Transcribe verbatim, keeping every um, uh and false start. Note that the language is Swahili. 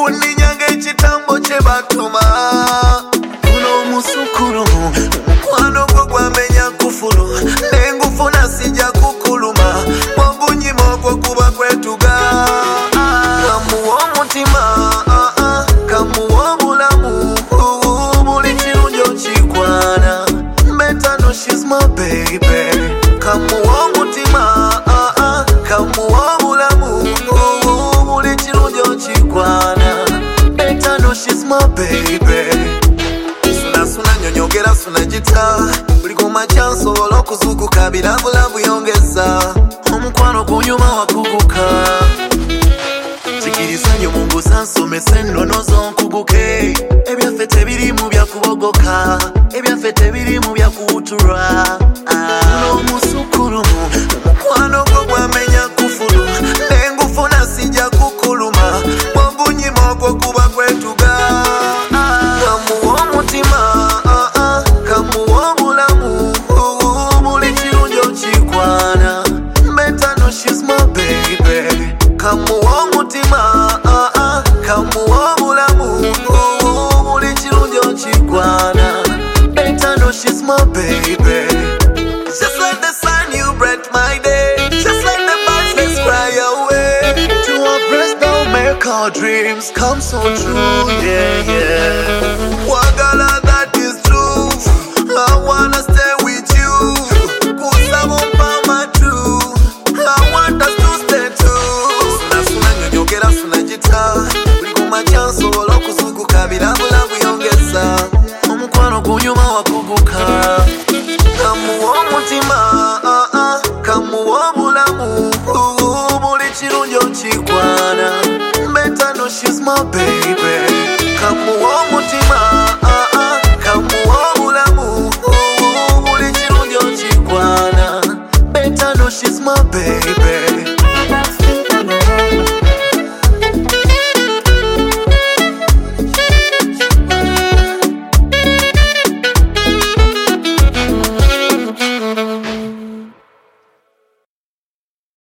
Kuninyange chitambo che batuma Uno musukuru Mukwano gwo gwamenya kufulu Nengufu nasija kukuluma Mwangunyi mokwo kuba kwetuga Kamuwa mutima Kamuwa bulamu Buli chirunjo chikwana Better know she's my baby Kamuwa mutima Kamuwa bulamu Buli chirunjo chikwana Better know she's my baby Suna suna nyonyogera suna jita Uli kuma chanso wolo kuzukuka Bilavu lavu yongeza Omukwano kunyuma wakuguka Chikirisanyo mungu sansome sendo nozo nkuguke Ebyafete birimu bya kubogoka Ebyafete birimu bya kuutura Uno musukulumu Omukwano gwo gwamenya kufulu Nengufu nasija kukuluma Mwangunyi mokwo kuba kwetuga Kamuwa mutima Kamuwa bulamu Buli chirunjo chikwana Better know she's my baby Kamuwa mutima Kamuwa bulamu Buli chirunjo chikwana Better know she's my baby Just like the sun you bright my day Just like the birds let's fly away To our breast don't make our dreams come so true, yeah, yeah Wagala that is true I wanna stay with you Kusabo pama true I want us to stay true Suna suna nyonyogera suna jita Uli kuma chanso wolo kuzukuka Bilavu lavu yongeza Omukwano kunyuma wakuguka Kamuwa mutima Kamuwa bulamu Buli chirunjo chikwana Better know she's my baby